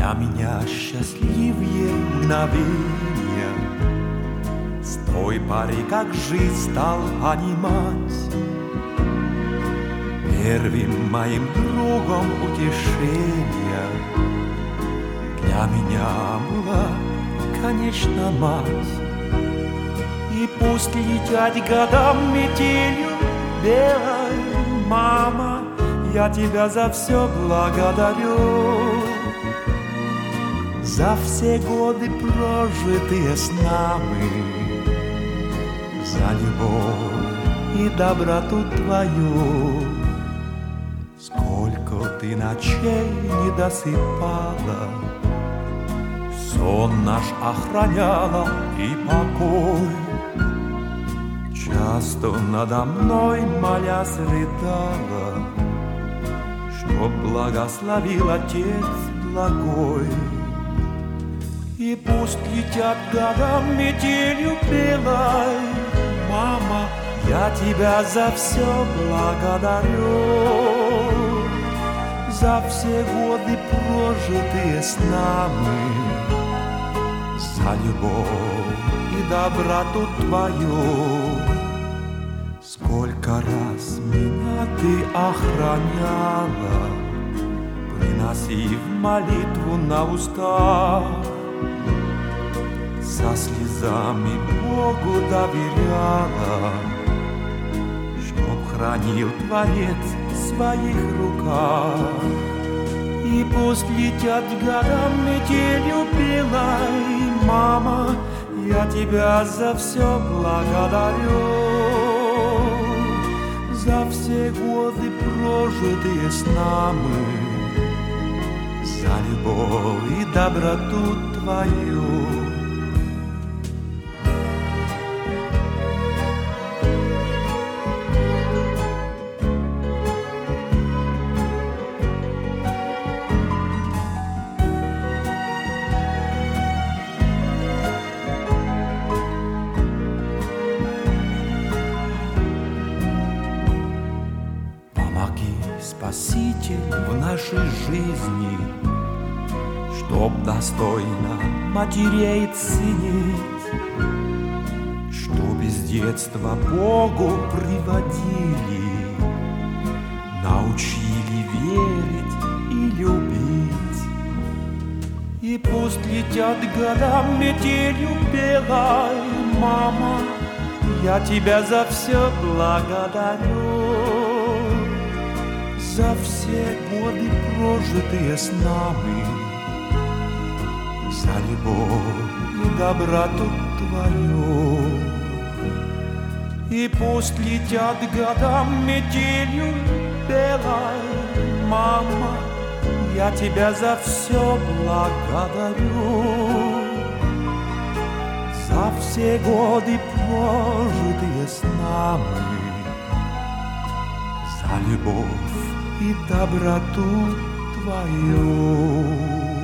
Для меня счастливее мгновенья с той поры, как жизнь стал понимать. Первым моим другом утешения для меня была, конечно, мать. И пусть летят годам метелью белой, мама, я тебя за все благодарю. За все годы, прожитые с нами, за любовь и доброту твою. Сколько ты ночей не досыпала, сон наш охраняла и покой. Часто надо мной молясь рыдала, чтоб благословил Отец благой. И пусть летят годам метелью белой, мама, я тебя за все благодарю. За все годы, прожитые с нами, за любовь и доброту твою. Сколько раз меня ты охраняла, приносив молитву на устах, со слезами Богу доверяла, чтоб хранил Творец в своих руках. И пусть летят годам метелью белой, мама, я тебя за все благодарю. За все годы, прожитые с нами, за любовь и доброту твою. Спаситель в нашей жизни, чтоб достойно матерей ценить, чтоб из детства Богу приводили, научили верить и любить. И пусть летят годам метелью белой, мама, я тебя за все благодарю. За все годы, прожитые с нами, за любовь и доброту твою. И пусть летят годам метелью белой, мама, я тебя за все благодарю. За все годы, прожитые с нами, за любовь и доброту твою.